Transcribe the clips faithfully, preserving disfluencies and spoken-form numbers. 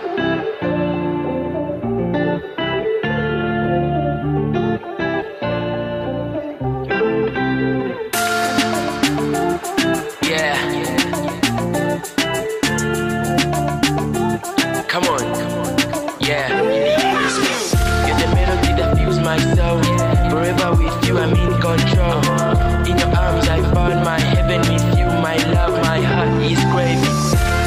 Come on, yeah. You're the melody that fuels my soul. Forever with you, I'm in control. In your arms, I found my heaven with you. My love, my heart is craving.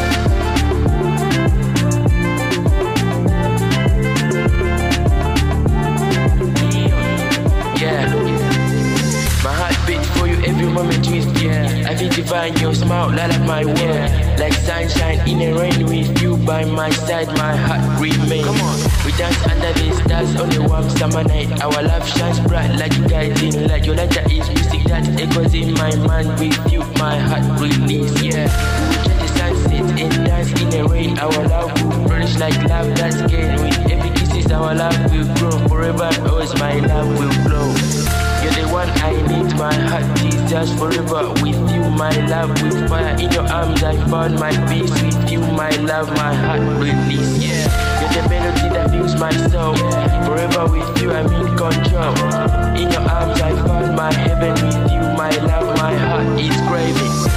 Yeah. My heart beats for you every moment with you. I feel divine, your smile light up my world. Like sunshine in the rain with you by my side, my heart remains. We dance under the stars on a warm summer night. Our love shines bright like a guiding light. Your light is music that echoes in my mind. With you, my heart release. Yeah. We catch the sunset and dance in the rain. Our love will flourish like love that's gained. With every kisses, our love will grow. Forever and always, my love will flow. You're the one I need, my heart is just forever with you, my love with fire. In your arms I found my peace with you, my love, my heart release. Yeah, you're the melody that fuels my soul. Forever with you, I'm in control. In your arms I found my heaven with you, my love, my heart is craving.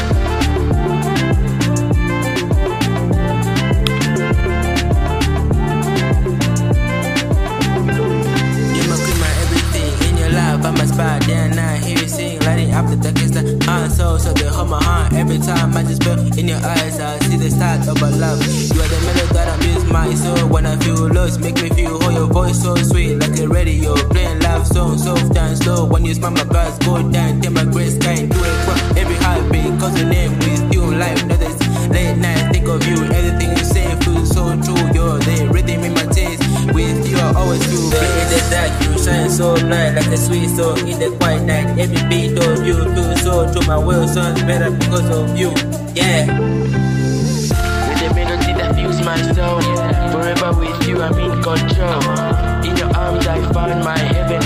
I'm a spot, day and night, hear you sing, lighting up the darkest night. So, so they hold my heart every time I just feel in your eyes. I see the start of our love. You are the melody that amuse my soul. When I feel lost, make me feel whole. Your voice so sweet, like a radio, playing love songs, soft and slow. When you smile, my glass go down, take my grace kind, do it from every heartbeat. Cause your name with you, life, not this late night. Think of you, everything you say feels so true. You're the rhythm in my taste. With you, I always feel in the dark. You shine so bright, like a sweet soul in the quiet night. Every beat of you feels so true. My world sounds better because of you. Yeah. With the melody that fuels my soul. Forever with you, I'm in control. In your arms, I found my heaven